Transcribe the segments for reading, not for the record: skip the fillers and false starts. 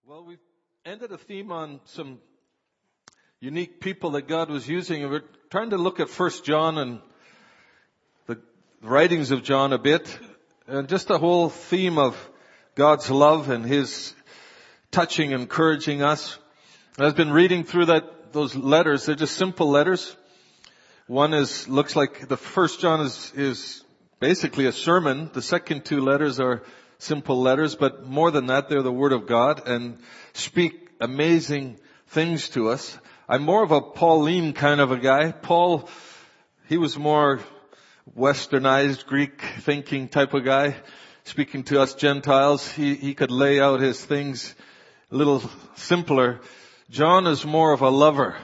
Well, we've ended a theme on some unique people that God was using, and we're trying to look at First John and the writings of John a bit, and just the whole theme of God's love and His touching, encouraging us. And I've been reading through those letters. They're just simple letters. One looks like the First John is basically a sermon. The second two letters are simple letters, but more than that, they're the Word of God and speak amazing things to us. I'm more of a Pauline kind of a guy. Paul, he was more westernized, Greek thinking type of guy, speaking to us Gentiles. He could lay out his things a little simpler. John is more of a lover.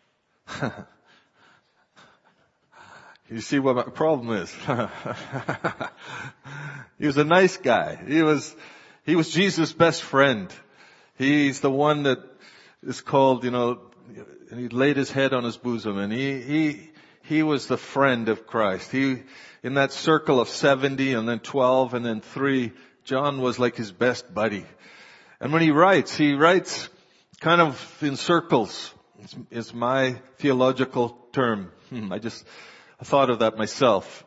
You see what my problem is? He was a nice guy. He was Jesus' best friend. He's the one that is called, and he laid his head on his bosom, and he was the friend of Christ. In that circle of 70 and then 12 and then 3, John was like his best buddy. And when he writes kind of in circles. Is my theological term. I thought of that myself.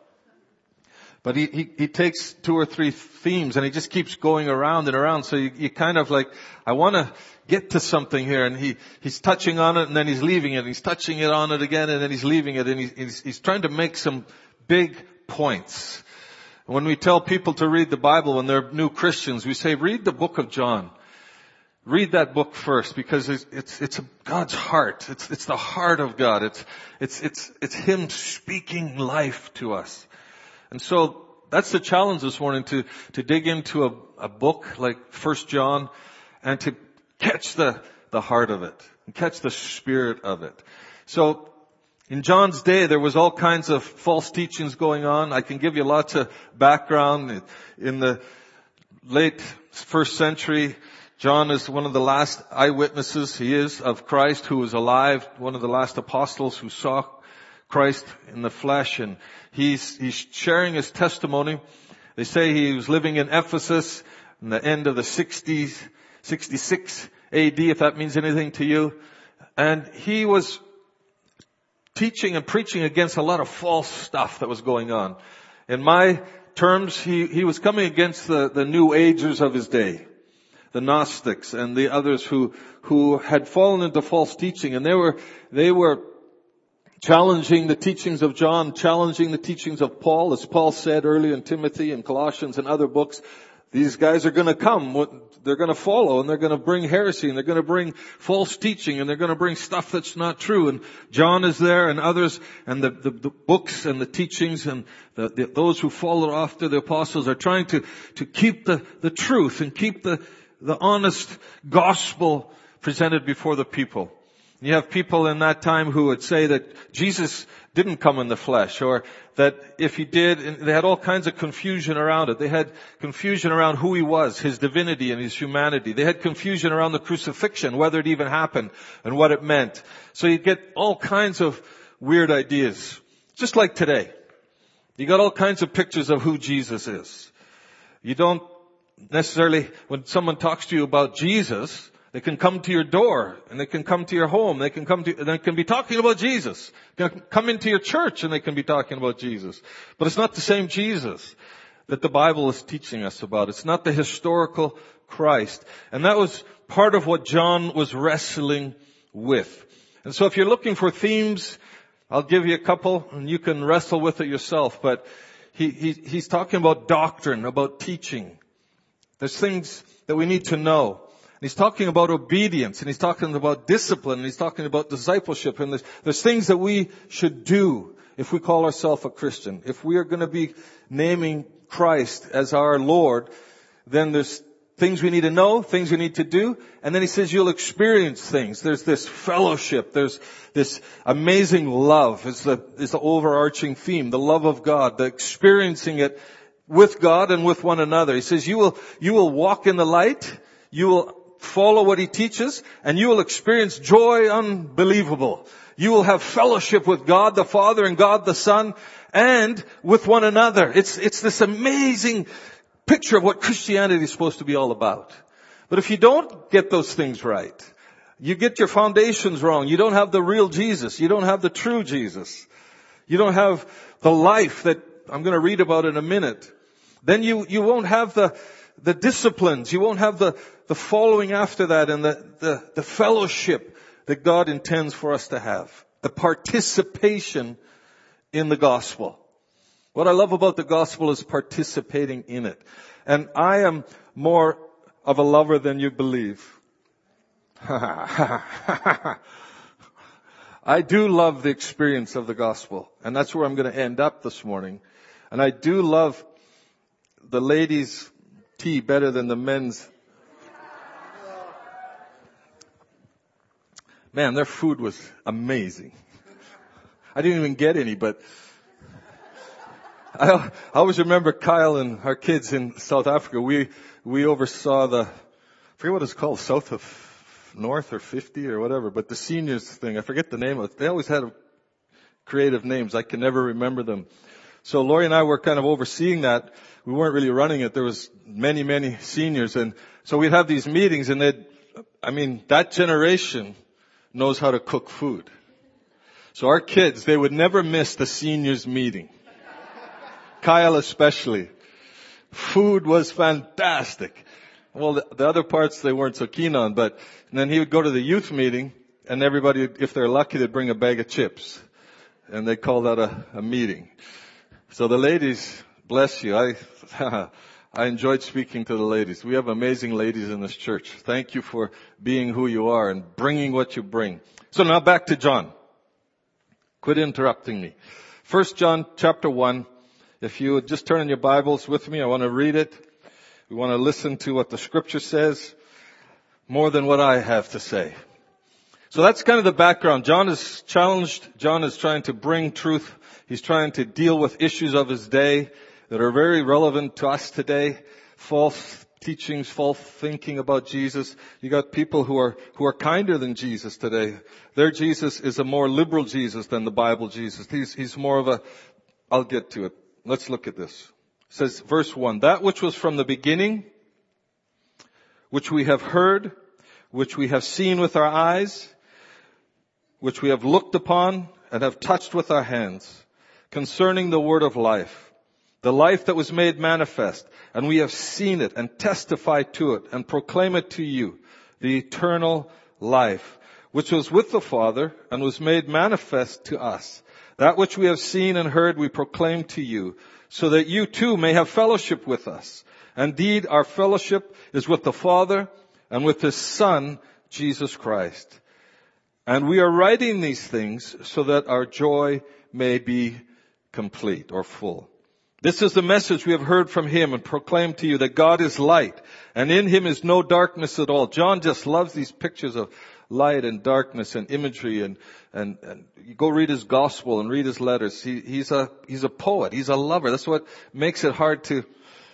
But he takes 2 or 3 themes and he just keeps going around and around. So you kind of like, I want to get to something here, and he's touching on it and then he's leaving it. And he's touching it on it again and then he's leaving it, and he's trying to make some big points. When we tell people to read the Bible when they're new Christians, we say, read the book of John. Read that book first, because it's God's heart. It's the heart of God. It's Him speaking life to us. And so that's the challenge this morning, to dig into a book like First John and to catch the heart of it and catch the spirit of it. So in John's day, there was all kinds of false teachings going on. I can give you lots of background. In the late 1st century, John is one of the last eyewitnesses, he is, of Christ, who was alive, one of the last apostles who saw Christ in the flesh, and he's sharing his testimony. They say he was living in Ephesus in the end of the 60s, 66 AD, if that means anything to you. And he was teaching and preaching against a lot of false stuff that was going on. In my terms, he was coming against the New Agers of his day, the Gnostics and the others who had fallen into false teaching, and they were challenging the teachings of John, challenging the teachings of Paul. As Paul said earlier in Timothy and Colossians and other books, these guys are going to come, they're going to follow, and they're going to bring heresy, and they're going to bring false teaching, and they're going to bring stuff that's not true. And John is there, and others, and the books and the teachings and those who followed after the apostles are trying to keep the truth and keep the honest gospel presented before the people. You have people in that time who would say that Jesus didn't come in the flesh, or that if He did, and they had all kinds of confusion around it. They had confusion around who He was, His divinity and His humanity. They had confusion around the crucifixion, whether it even happened and what it meant. So you get all kinds of weird ideas. Just like today. You got all kinds of pictures of who Jesus is. You don't necessarily, when someone talks to you about Jesus, they can come to your door and they can come to your home. They can be talking about Jesus. They can come into your church and they can be talking about Jesus. But it's not the same Jesus that the Bible is teaching us about. It's not the historical Christ. And that was part of what John was wrestling with. And so if you're looking for themes, I'll give you a couple and you can wrestle with it yourself. But he's talking about doctrine, about teaching. There's things that we need to know. And he's talking about obedience, and he's talking about discipline, and he's talking about discipleship. And there's things that we should do if we call ourselves a Christian. If we are going to be naming Christ as our Lord, then there's things we need to know, things we need to do. And then he says you'll experience things. There's this fellowship. There's this amazing love. It's the overarching theme, the love of God, the experiencing it with God and with one another. He says you will walk in the light. You will follow what He teaches, and you will experience joy unbelievable. You will have fellowship with God the Father and God the Son and with one another. It's this amazing picture of what Christianity is supposed to be all about. But if you don't get those things right, you get your foundations wrong, you don't have the real Jesus, you don't have the true Jesus, you don't have the life that I'm going to read about in a minute, then you won't have the disciplines, you won't have the following after that and the fellowship that God intends for us to have. The participation in the gospel. What I love about the gospel is participating in it. And I am more of a lover than you believe. I do love the experience of the gospel. And that's where I'm going to end up this morning. And I do love the ladies' tea better than the men's. Man, their food was amazing. I didn't even get any, but I always remember Kyle and our kids in South Africa. We oversaw I forget what it's called, South of North or 50 or whatever, but the seniors thing, I forget the name of it. They always had creative names. I can never remember them. So Lori and I were kind of overseeing that. We weren't really running it. There was many, many seniors. And so we'd have these meetings and that generation knows how to cook food. So our kids, they would never miss the seniors meeting. Kyle especially. Food was fantastic. Well, the other parts they weren't so keen on, but then he would go to the youth meeting and everybody, if they're lucky, they'd bring a bag of chips. And they call that a meeting. So the ladies, bless you. I enjoyed speaking to the ladies. We have amazing ladies in this church. Thank you for being who you are and bringing what you bring. So now back to John. Quit interrupting me. 1 John chapter 1. If you would just turn in your Bibles with me, I want to read it. We want to listen to what the scripture says more than what I have to say. So that's kind of the background. John is challenged. John is trying to bring truth. He's trying to deal with issues of his day that are very relevant to us today. False teachings, false thinking about Jesus. You got people who are kinder than Jesus today. Their Jesus is a more liberal Jesus than the Bible Jesus. He's more of I'll get to it. Let's look at this. It says, verse 1, that which was from the beginning, which we have heard, which we have seen with our eyes, which we have looked upon and have touched with our hands, concerning the word of life, the life that was made manifest, and we have seen it and testify to it and proclaim it to you, the eternal life, which was with the Father and was made manifest to us. That which we have seen and heard we proclaim to you, so that you too may have fellowship with us. Indeed, our fellowship is with the Father and with His Son, Jesus Christ. And we are writing these things so that our joy may be complete or full. This is the message we have heard from Him and proclaimed to you, that God is light, and in Him is no darkness at all. John just loves these pictures of light and darkness and imagery, and you go read his gospel and read his letters. He's a poet. He's a lover. That's what makes it hard to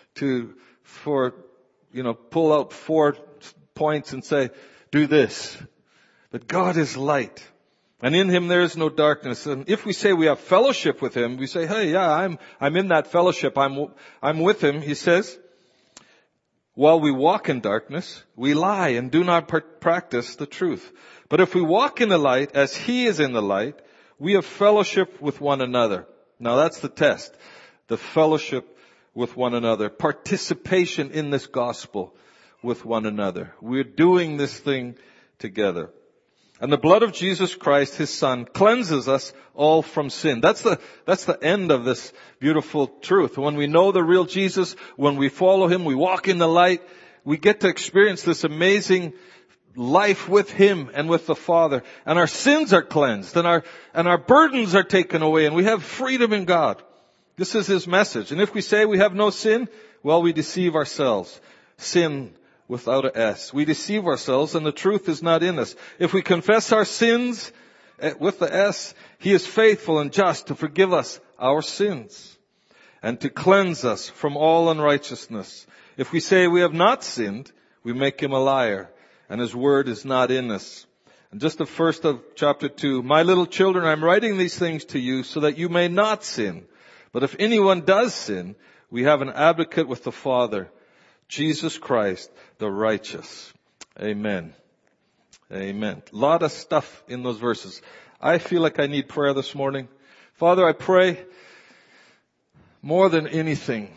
pull out 4 points and say, do this. But God is light, and in Him there is no darkness. And if we say we have fellowship with Him, we say, hey, yeah, I'm in that fellowship. I'm with Him. He says, while we walk in darkness, we lie and do not practice the truth. But if we walk in the light as He is in the light, we have fellowship with one another. Now that's the test. The fellowship with one another. Participation in this gospel with one another. We're doing this thing together. And the blood of Jesus Christ, His Son, cleanses us all from sin. That's the end of this beautiful truth. When we know the real Jesus, when we follow Him, we walk in the light, we get to experience this amazing life with Him and with the Father. And our sins are cleansed, and our burdens are taken away, and we have freedom in God. This is His message. And if we say we have no sin, well, we deceive ourselves. Sin without an S. We deceive ourselves and the truth is not in us. If we confess our sins with the S, He is faithful and just to forgive us our sins and to cleanse us from all unrighteousness. If we say we have not sinned, we make Him a liar and His word is not in us. And just the first of chapter 2, my little children, I'm writing these things to you so that you may not sin. But if anyone does sin, we have an advocate with the Father, Jesus Christ, the righteous. Amen. Amen. A lot of stuff in those verses. I feel like I need prayer this morning. Father, I pray more than anything,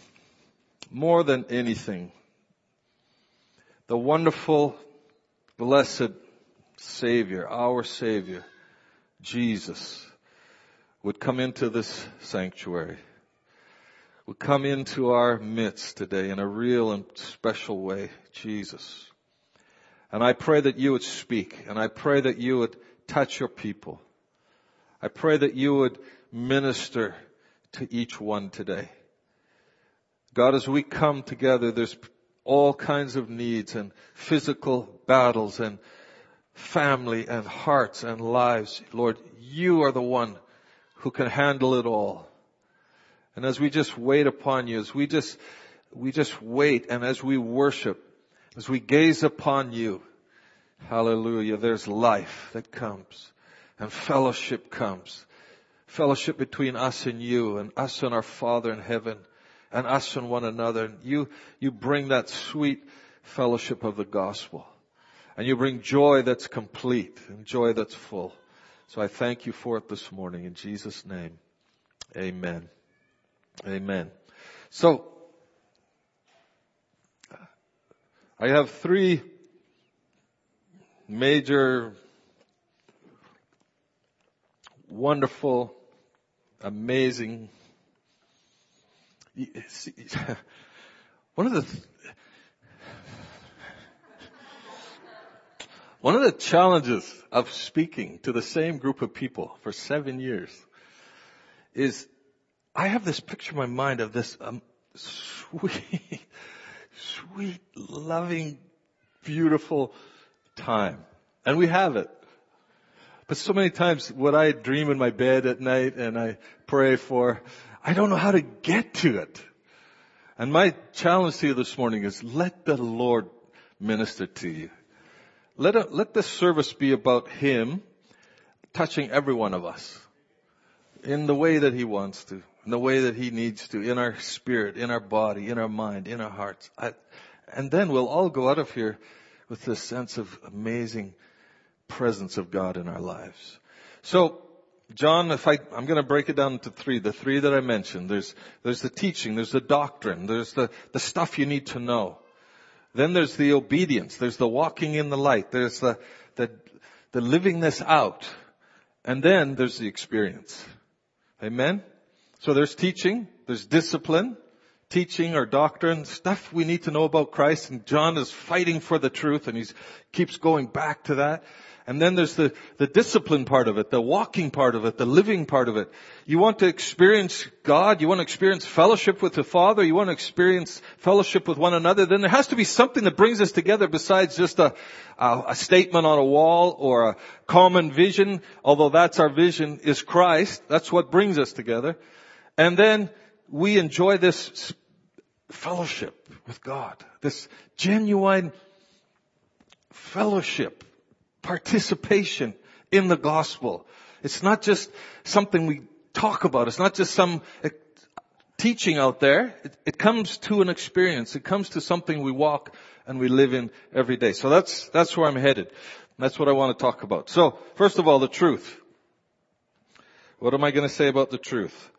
the wonderful, blessed Savior, our Savior, Jesus, would come into this sanctuary, would come into our midst today in a real and special way, Jesus. And I pray that you would speak, and I pray that you would touch your people. I pray that you would minister to each one today. God, as we come together, there's all kinds of needs and physical battles and family and hearts and lives. Lord, you are the one who can handle it all. And as we just wait upon you, as we just wait, and as we worship, as we gaze upon you, hallelujah, there's life that comes and fellowship comes. Fellowship between us and you and us and our Father in heaven and us and one another. And you bring that sweet fellowship of the gospel. And you bring joy that's complete and joy that's full. So I thank you for it this morning in Jesus' name. Amen. Amen. So, I have three major, wonderful, amazing, one of the challenges of speaking to the same group of people for 7 years is I have this picture in my mind of this sweet, loving, beautiful time. And we have it. But so many times what I dream in my bed at night and I pray for, I don't know how to get to it. And my challenge to you this morning is let the Lord minister to you. Let this service be about Him touching every one of us in the way that He wants to, in the way that He needs to, in our spirit, in our body, in our mind, in our hearts. And then we'll all go out of here with this sense of amazing presence of God in our lives. So, John, I'm going to break it down into three. The three that I mentioned. There's the teaching, there's the doctrine, there's the stuff you need to know. Then there's the obedience, there's the walking in the light, there's the living this out. And then there's the experience. Amen? So there's teaching, there's discipline, teaching or doctrine, stuff we need to know about Christ. And John is fighting for the truth and he keeps going back to that. And then there's the discipline part of it, the walking part of it, the living part of it. You want to experience God, you want to experience fellowship with the Father, you want to experience fellowship with one another, then there has to be something that brings us together besides just a statement on a wall or a common vision, although that's our vision, is Christ. That's what brings us together. And then we enjoy this fellowship with God, this genuine fellowship, participation in the gospel. It's not just something we talk about. It's not just some teaching out there. It comes to an experience. It comes to something we walk and we live in every day. So that's where I'm headed. That's what I want to talk about. So, first of all, the truth. What am I going to say about the truth?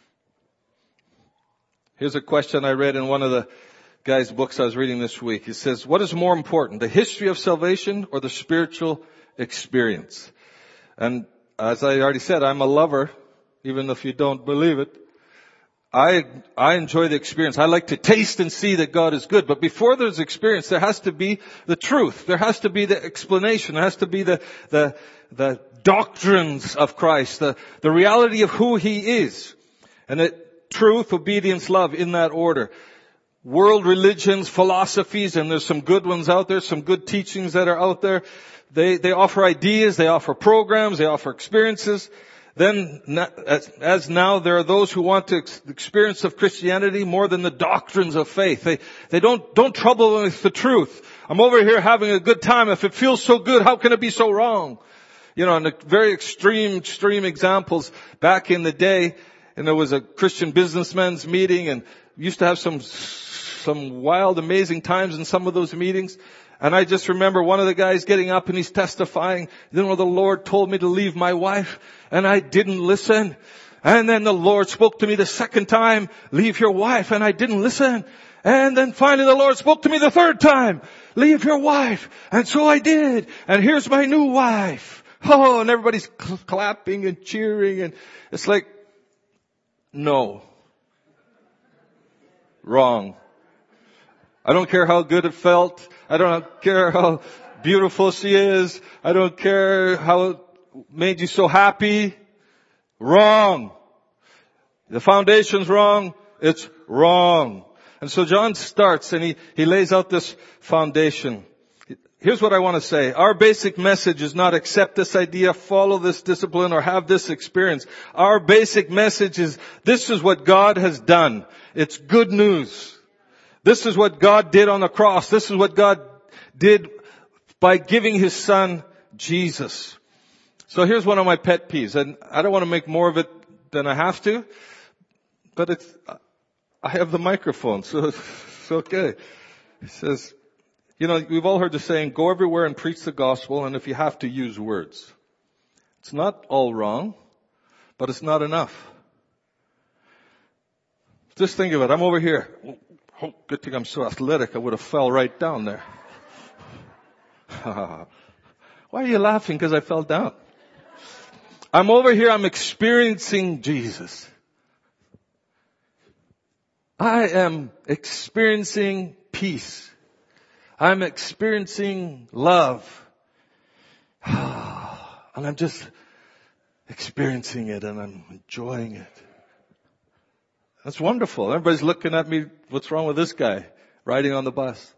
Here's a question I read in one of the guy's books I was reading this week. He says, what is more important, the history of salvation or the spiritual experience? And as I already said, I'm a lover, even if you don't believe it. I enjoy the experience. I like to taste and see that God is good. But before there's experience, there has to be the truth. There has to be the explanation. There has to be the doctrines of Christ, the reality of who He is. And truth, obedience, love, in that order. World religions, philosophies, and there's some good ones out there, some good teachings that are out there. They offer ideas, they offer programs, they offer experiences. Then, as now, there are those who want to experience of Christianity more than the doctrines of faith. They don't trouble with the truth. I'm over here having a good time. If it feels so good, how can it be so wrong? You know, and the very extreme examples back in the day, and there was a Christian businessmen's meeting, and we used to have some some wild, amazing times in some of those meetings. And I just remember one of the guys getting up and he's testifying, the Lord told me to leave my wife and I didn't listen. And then the Lord spoke to me the second time, leave your wife, and I didn't listen. And then finally the Lord spoke to me the third time, leave your wife. And so I did. And here's my new wife. Oh, and everybody's clapping and cheering, and it's like, no. Wrong. I don't care how good it felt. I don't care how beautiful she is. I don't care how it made you so happy. Wrong. The foundation's wrong. It's wrong. And so John starts and he lays out this foundation. Here's what I want to say. Our basic message is not accept this idea, follow this discipline, or have this experience. Our basic message is this is what God has done. It's good news. This is what God did on the cross. This is what God did by giving His Son, Jesus. So here's one of my pet peeves, and I don't want to make more of it than I have to, but I have the microphone, so it's okay. He says, we've all heard the saying, go everywhere and preach the gospel, and if you have to, use words. It's not all wrong, but it's not enough. Just think of it. I'm over here. Oh, good thing I'm so athletic. I would have fell right down there. Why are you laughing? Because I fell down. I'm over here. I'm experiencing Jesus. I am experiencing peace. I'm experiencing love. And I'm just experiencing it and I'm enjoying it. That's wonderful. Everybody's looking at me. What's wrong with this guy riding on the bus?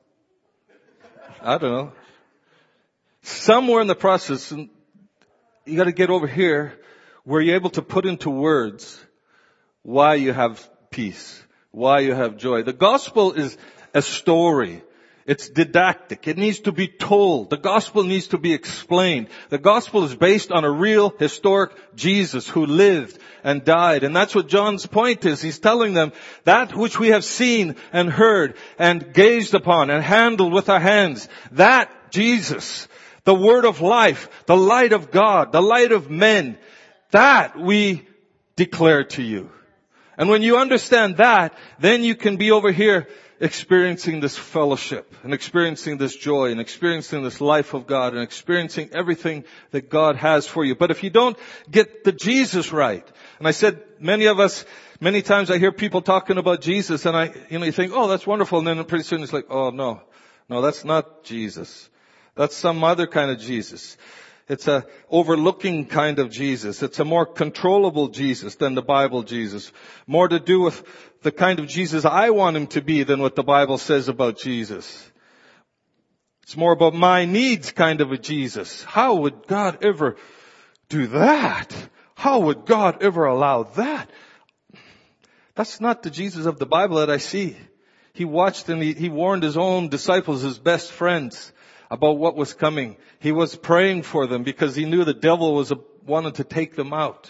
I don't know. Somewhere in the process, you got to get over here where you're able to put into words why you have peace, why you have joy. The gospel is a story. It's didactic. It needs to be told. The gospel needs to be explained. The gospel is based on a real historic Jesus who lived and died. And that's what John's point is. He's telling them that which we have seen and heard and gazed upon and handled with our hands, that Jesus, the word of life, the light of God, the light of men, that we declare to you. And when you understand that, then you can be over here experiencing this fellowship and experiencing this joy and experiencing this life of God and experiencing everything that God has for you. But if you don't get the Jesus right, and I said many times I hear people talking about Jesus and you think, oh, that's wonderful. And then pretty soon it's like, oh, no, that's not Jesus. That's some other kind of Jesus. It's a overlooking kind of Jesus. It's a more controllable Jesus than the Bible Jesus. More to do with the kind of Jesus I want him to be than what the Bible says about Jesus. It's more about my needs kind of a Jesus. How would God ever do that? How would God ever allow that? That's not the Jesus of the Bible that I see. He watched and he warned his own disciples, his best friends, about what was coming. He was praying for them because he knew the devil wanted to take them out.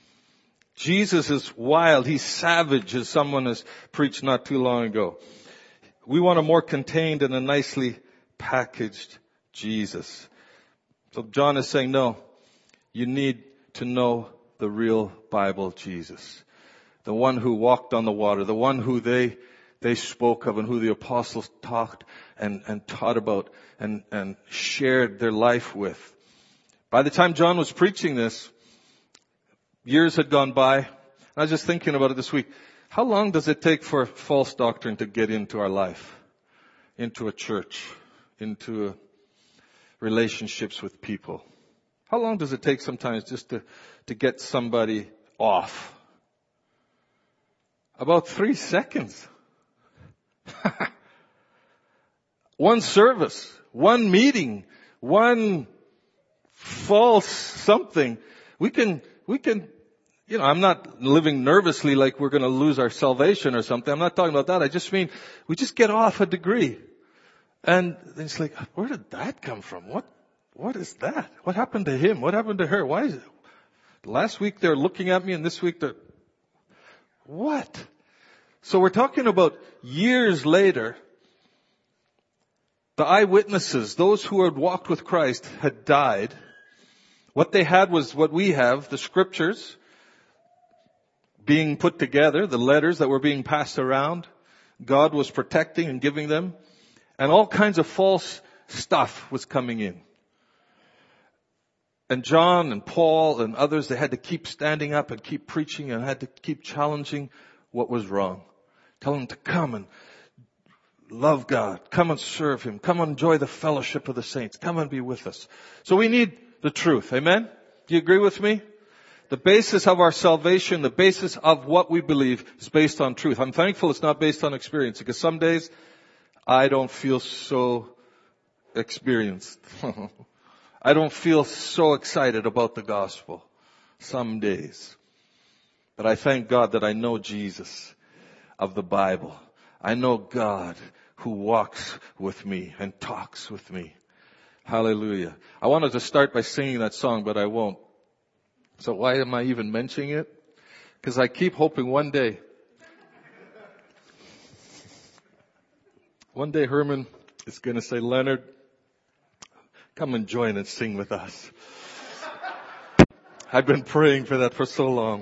Jesus is wild. He's savage, as someone has preached not too long ago. We want a more contained and a nicely packaged Jesus. So John is saying, no, you need to know the real Bible Jesus. The one who walked on the water, the one who they spoke of and who the apostles talked and taught about and shared their life with. By the time John was preaching this, years had gone by. And I was just thinking about it this week. How long does it take for false doctrine to get into our life? Into a church? Into relationships with people? How long does it take sometimes just to get somebody off? About 3 seconds. One service, one meeting, one false something. We can, I'm not living nervously like we're going to lose our salvation or something. I'm not talking about that. I just mean we just get off a degree. And it's like, where did that come from? What is that? What happened to him? What happened to her? Why is it? Last week they're looking at me and this week what? So we're talking about years later. The eyewitnesses, those who had walked with Christ, had died. What they had was what we have, the scriptures being put together, the letters that were being passed around. God was protecting and giving them. And all kinds of false stuff was coming in. And John and Paul and others, they had to keep standing up and keep preaching and had to keep challenging what was wrong. Tell them to come and love God. Come and serve Him. Come and enjoy the fellowship of the saints. Come and be with us. So we need the truth. Amen? Do you agree with me? The basis of our salvation, the basis of what we believe is based on truth. I'm thankful it's not based on experience, because some days I don't feel so experienced. I don't feel so excited about the gospel some days. But I thank God that I know Jesus of the Bible. I know God who walks with me and talks with me. Hallelujah. I wanted to start by singing that song, but I won't. So why am I even mentioning it? Because I keep hoping one day Herman is going to say, Leonard, come and join and sing with us. I've been praying for that for so long.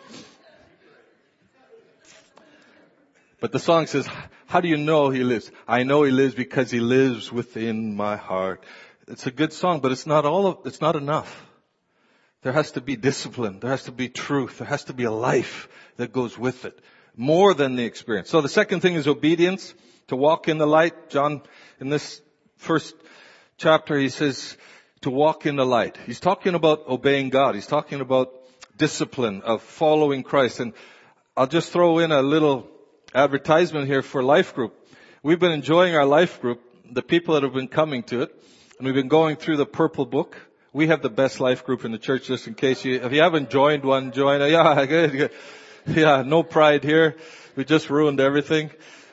But the song says, how do you know He lives? I know He lives because He lives within my heart. It's a good song, but it's not enough. There has to be discipline. There has to be truth. There has to be a life that goes with it. More than the experience. So the second thing is obedience. To walk in the light. John, in this first chapter, he says to walk in the light. He's talking about obeying God. He's talking about discipline of following Christ. And I'll just throw in a little advertisement here for Life Group. We've been enjoying our Life Group, the people that have been coming to it, and we've been going through the Purple Book. We have the best Life Group in the church, just in case if you haven't joined one, join it. Yeah, good. Yeah, no pride here. We just ruined everything.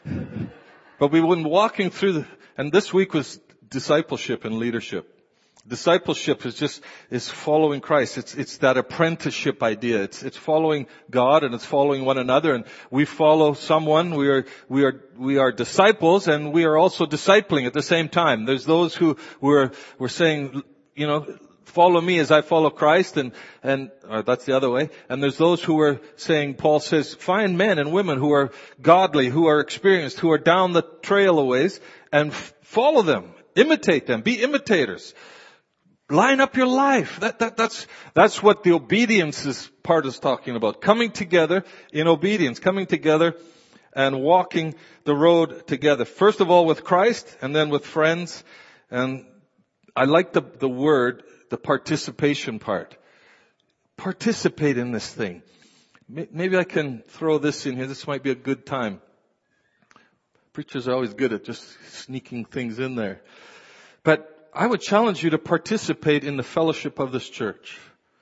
But we've been walking through and this week was discipleship and leadership. Discipleship is following Christ. It's that apprenticeship idea. It's following God and it's following one another, and we follow someone. We are disciples, and we are also discipling at the same time. There's those who we're saying, follow me as I follow Christ, or that's the other way. And there's those who are saying, Paul says, find men and women who are godly, who are experienced, who are down the trail a ways, and follow them, imitate them, be imitators. Line up your life. That's what the obedience part is talking about. Coming together in obedience, coming together and walking the road together. First of all with Christ, and then with friends. And I like the word, the participation part. Participate in this thing. Maybe I can throw this in here. This might be a good time. Preachers are always good at just sneaking things in there. But I would challenge you to participate in the fellowship of this church.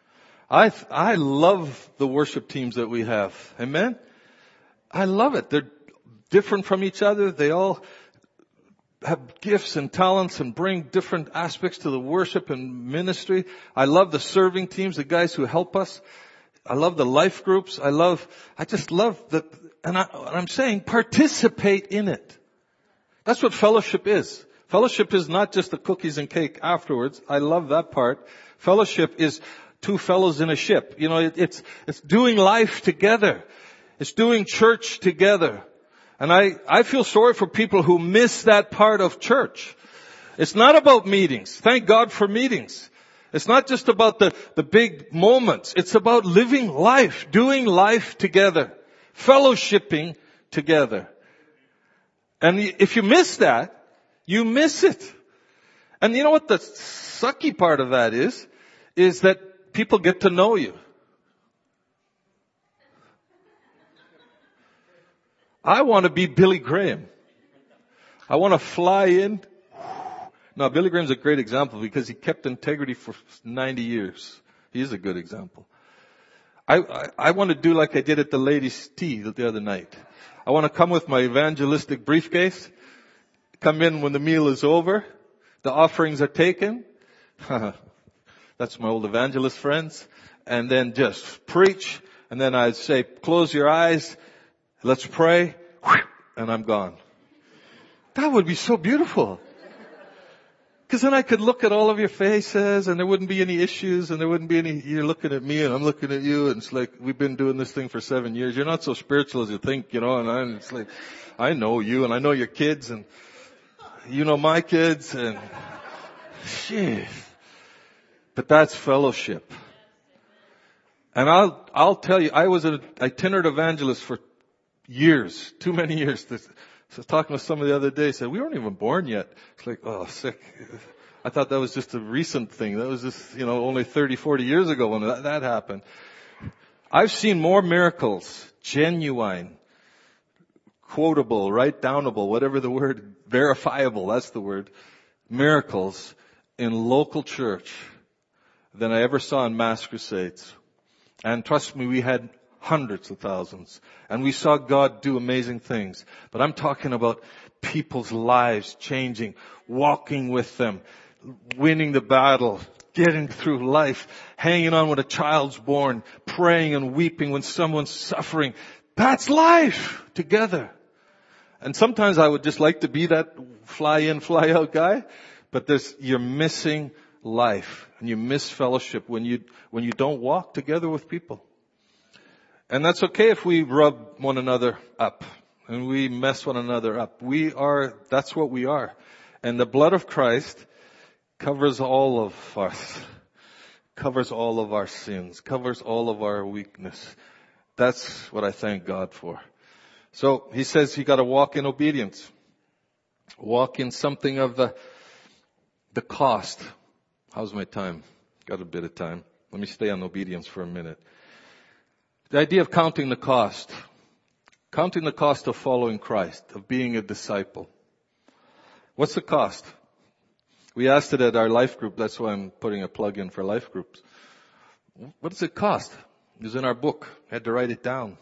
I love the worship teams that we have. Amen? I love it. They're different from each other. They all have gifts and talents and bring different aspects to the worship and ministry. I love the serving teams, the guys who help us. I love the life groups. I just love that. And I'm saying participate in it. That's what fellowship is. Fellowship is not just the cookies and cake afterwards. I love that part. Fellowship is two fellows in a ship. It's doing life together. It's doing church together. And I feel sorry for people who miss that part of church. It's not about meetings. Thank God for meetings. It's not just about the big moments. It's about living life, doing life together, fellowshipping together. And if you miss that, you miss it. And you know what the sucky part of that is that people get to know you. I want to be Billy Graham. I want to fly in. Now, Billy Graham's a great example because he kept integrity for 90 years. He is a good example. I want to do like I did at the ladies' tea the other night. I want to come with my evangelistic briefcase, come in when the meal is over, the offerings are taken. That's my old evangelist friends. And then just preach. And then I'd say, close your eyes Let's pray, and I'm gone. That would be so beautiful. Because then I could look at all of your faces and there wouldn't be any issues and there wouldn't be any, you're looking at me and I'm looking at you and it's like, we've been doing this thing for 7 years. You're not so spiritual as you think, and it's like, I know you and I know your kids and you know my kids and shit. But that's fellowship. And I'll tell you, I was an itinerant evangelist for years, too many years. I was talking to somebody the other day, said, we weren't even born yet. It's like, oh, sick. I thought that was just a recent thing. That was just, only 30, 40 years ago when that happened. I've seen more miracles, genuine, quotable, write downable, whatever the word, verifiable, that's the word, miracles in local church than I ever saw in mass crusades. And trust me, we had hundreds of thousands. And we saw God do amazing things. But I'm talking about people's lives changing, walking with them, winning the battle, getting through life, hanging on when a child's born, praying and weeping when someone's suffering. That's life together. And sometimes I would just like to be that fly in, fly out guy. But you're missing life and you miss fellowship when you don't walk together with people. And that's okay if we rub one another up and we mess one another up. That's what we are. And the blood of Christ covers all of us, covers all of our sins, covers all of our weakness. That's what I thank God for. So he says you got to walk in obedience. Walk in something of the cost. How's my time? Got a bit of time. Let me stay on obedience for a minute. The idea of counting the cost. Counting the cost of following Christ, of being a disciple. What's the cost? We asked it at our life group. That's why I'm putting a plug in for life groups. What does it cost? It was in our book. I had to write it down.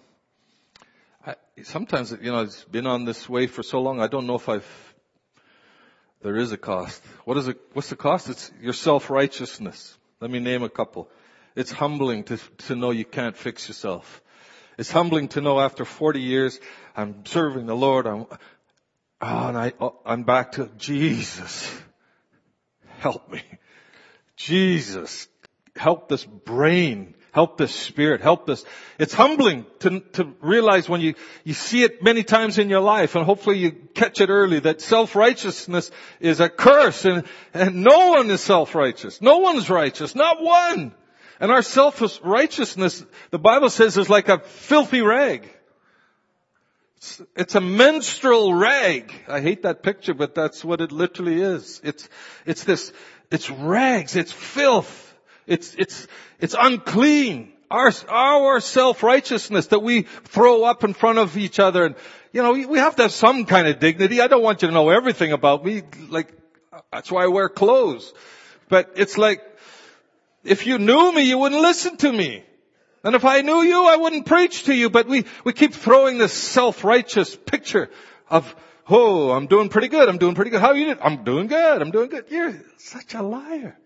Sometimes, it's been on this way for so long, I don't know if there is a cost. What's the cost? It's your self-righteousness. Let me name a couple. It's humbling to know you can't fix yourself. It's humbling to know after 40 years, I'm serving the Lord. I'm back to Jesus. Help me. Jesus, help this brain. Help this spirit. Help this. It's humbling to realize when you see it many times in your life, and hopefully you catch it early, that self-righteousness is a curse, and no one is self-righteous. No one's righteous. Not one. And our self-righteousness, the Bible says, is like a filthy rag. It's a menstrual rag. I hate that picture, but that's what it literally is. It's rags, it's filth, it's unclean. Our self-righteousness that we throw up in front of each other. And, we have to have some kind of dignity. I don't want you to know everything about me. That's why I wear clothes. But it's like, if you knew me, you wouldn't listen to me. And if I knew you, I wouldn't preach to you. But we keep throwing this self-righteous picture of, oh, I'm doing pretty good. I'm doing pretty good. How are you doing? I'm doing good. I'm doing good. You're such a liar.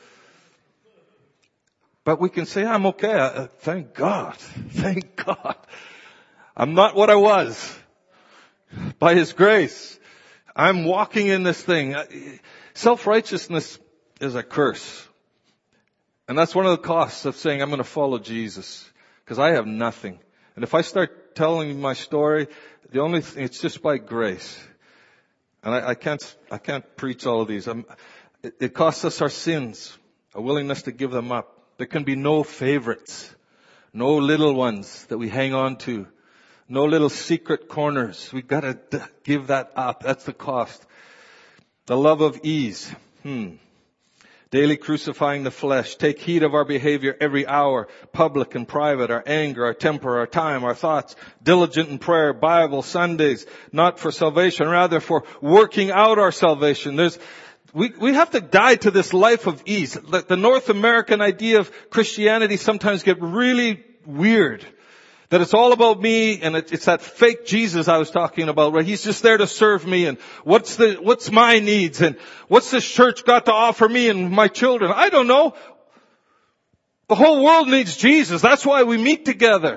But we can say, I'm okay. Thank God. Thank God. I'm not what I was. By His grace. I'm walking in this thing. Self-righteousness is a curse. And that's one of the costs of saying I'm going to follow Jesus. Because I have nothing. And if I start telling my story, the only thing, it's just by grace. And I can't preach all of these. It costs us our sins. A willingness to give them up. There can be no favorites. No little ones that we hang on to. No little secret corners. We've got to give that up. That's the cost. The love of ease. Daily crucifying the flesh. Take heed of our behavior every hour. Public and private. Our anger, our temper, our time, our thoughts. Diligent in prayer. Bible, Sundays. Not for salvation, rather for working out our salvation. We have to die to this life of ease. The North American idea of Christianity sometimes get really weird. That it's all about me, and it's that fake Jesus I was talking about, right? He's just there to serve me, and what's my needs, and what's this church got to offer me and my children? I don't know. The whole world needs Jesus. That's why we meet together.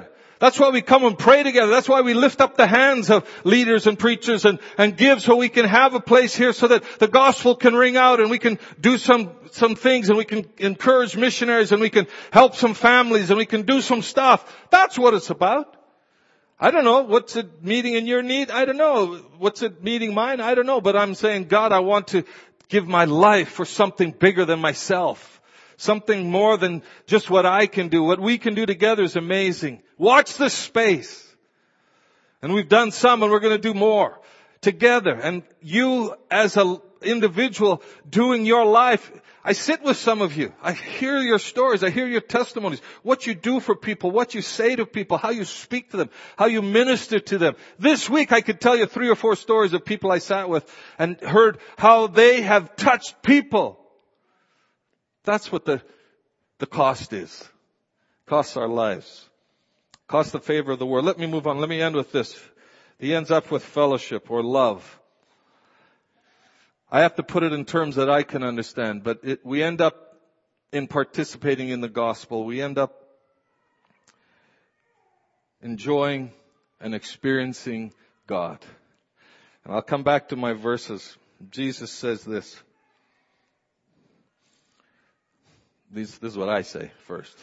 That's why we come and pray together. That's why we lift up the hands of leaders and preachers and give, so we can have a place here so that the gospel can ring out, and we can do some things, and we can encourage missionaries, and we can help some families, and we can do some stuff. That's what it's about. I don't know. What's it meeting in your need? I don't know. What's it meeting mine? I don't know. But I'm saying, God, I want to give my life for something bigger than myself. Something more than just what I can do. What we can do together is amazing. Watch this space. And we've done some, and we're going to do more together. And you as an individual doing your life, I sit with some of you. I hear your stories. I hear your testimonies. What you do for people, what you say to people, how you speak to them, how you minister to them. This week I could tell you 3 or 4 stories of people I sat with and heard how they have touched people. That's what the cost is. Costs our lives. Costs the favor of the world. Let me move on. Let me end with this. He ends up with fellowship or love. I have to put it in terms that I can understand, but we end up in participating in the gospel. We end up enjoying and experiencing God. And I'll come back to my verses. Jesus says this. This is what I say first.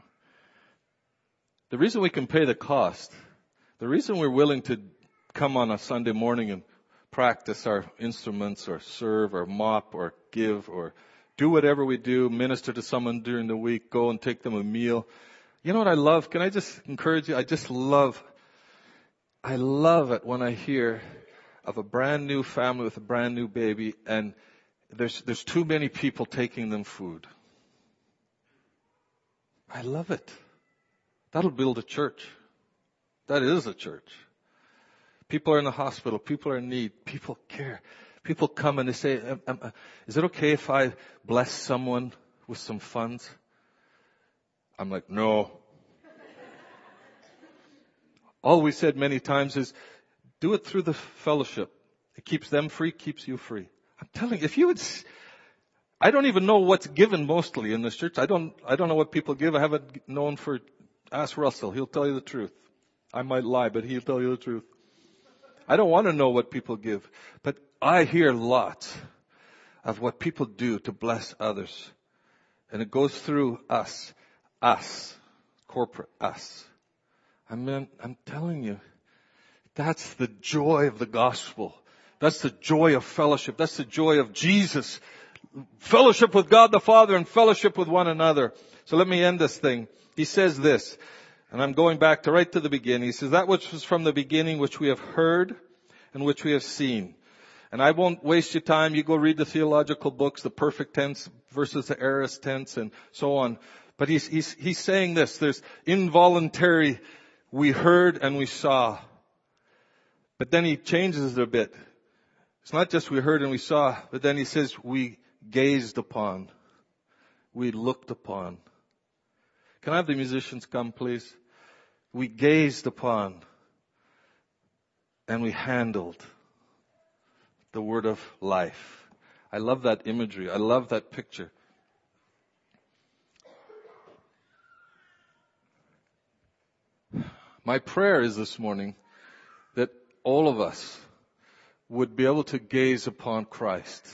The reason we can pay the cost, the reason we're willing to come on a Sunday morning and practice our instruments or serve or mop or give or do whatever we do, minister to someone during the week, go and take them a meal. You know what I love? Can I just encourage you? I love it when I hear of a brand new family with a brand new baby, and there's too many people taking them food. I love it. That'll build a church. That is a church. People are in the hospital. People are in need. People care. People come and they say, is it okay if I bless someone with some funds? I'm like, no. All we said many times is, do it through the fellowship. It keeps them free, keeps you free. I'm telling you, if you would... I don't even know what's given mostly in this church. I don't know what people give. I haven't known for... Ask Russell. He'll tell you the truth. I might lie, but he'll tell you the truth. I don't want to know what people give. But I hear lots of what people do to bless others. And it goes through us, corporate us. I'm telling you, that's the joy of the gospel. That's the joy of fellowship. That's the joy of Jesus. Fellowship with God the Father and fellowship with one another. So let me end this thing. He says this, and I'm going back to right to the beginning. He says, that which was from the beginning, which we have heard and which we have seen. And I won't waste your time. You go read the theological books, the perfect tense versus the aorist tense and so on. But he's saying this, there's involuntary, we heard and we saw. But then he changes it a bit. It's not just we heard and we saw, but then he says we gazed upon. We looked upon. Can I have the musicians come, please? We gazed upon and we handled the word of life. I love that imagery. I love that picture. My prayer is this morning that all of us would be able to gaze upon Christ.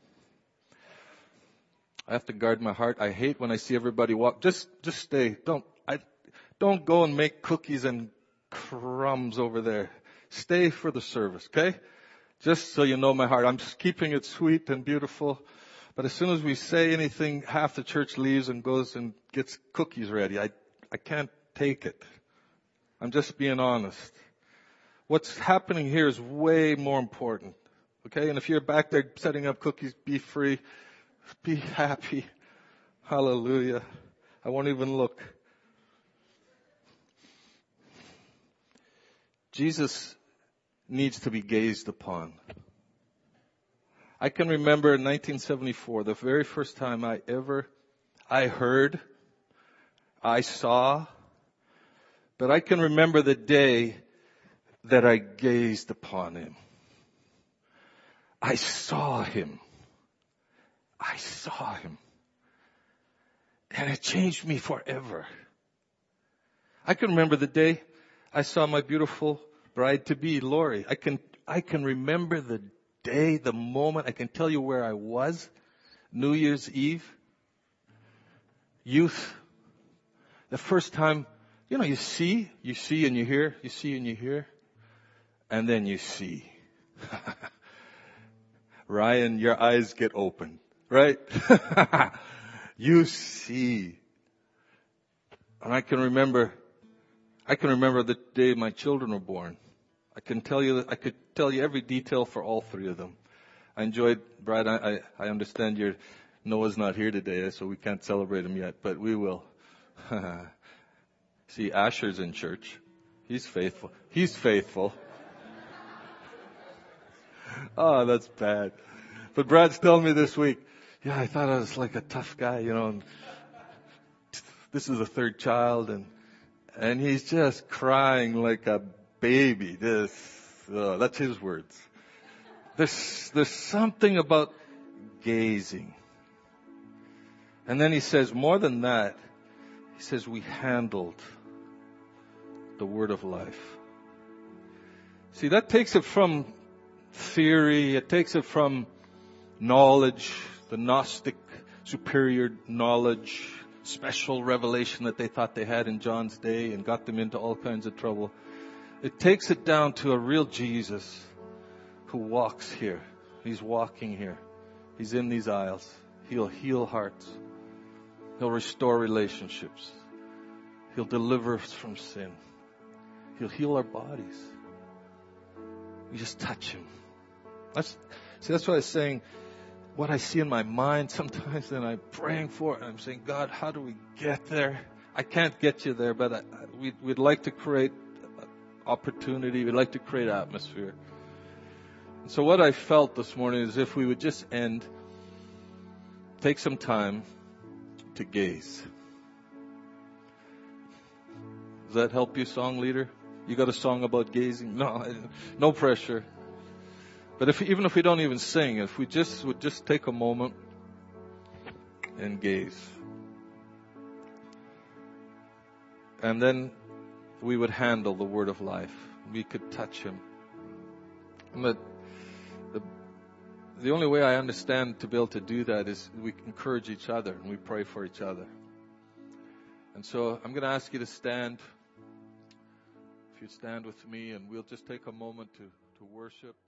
I have to guard my heart. I hate when I see everybody walk. Just stay. Don't go and make cookies and crumbs over there. Stay for the service, okay? Just so you know my heart. I'm just keeping it sweet and beautiful. But as soon as we say anything, half the church leaves and goes and gets cookies ready. I can't take it. I'm just being honest. What's happening here is way more important. Okay? And if you're back there setting up cookies, be free. Be happy. Hallelujah. I won't even look. Jesus needs to be gazed upon. I can remember in 1974, the very first time I heard, I saw, but I can remember the day that I gazed upon him. I saw him. I saw him. And it changed me forever. I can remember the day I saw my beautiful bride-to-be, Lori. I can remember the day, the moment. I can tell you where I was. New Year's Eve. Youth. The first time, you see and you hear, you see and you hear. And then you see. Ryan, your eyes get open, right? You see. And I can remember the day my children were born. I could tell you every detail for all three of them. I enjoyed, Brad, I understand Noah's not here today, so we can't celebrate him yet, but we will. See, Asher's in church. He's faithful. Oh, that's bad. But Brad's telling me this week, yeah, I thought I was like a tough guy, and this is the third child, and he's just crying like a baby. That's his words. There's something about gazing. And then he says, more than that, he says, we handled the word of life. See, that takes it from theory, it takes it from knowledge, the Gnostic superior knowledge, special revelation that they thought they had in John's day and got them into all kinds of trouble. It takes it down to a real Jesus who walks here. He's walking here. He's in these aisles. He'll heal hearts. He'll restore relationships. He'll deliver us from sin. He'll heal our bodies. We just touch him. That's what I was saying. What I see in my mind sometimes, and I'm praying for it, and I'm saying, God, how do we get there? I can't get you there, but we'd like to create opportunity. We'd like to create atmosphere. And so what I felt this morning is if we would just take some time to gaze. Does that help you, song leader? You got a song about gazing? No pressure. But even if we don't even sing, if we would just take a moment and gaze. And then we would handle the word of life. We could touch him. And the only way I understand to be able to do that is we encourage each other and we pray for each other. And so I'm going to ask you to stand. If you'd stand with me, and we'll just take a moment to worship.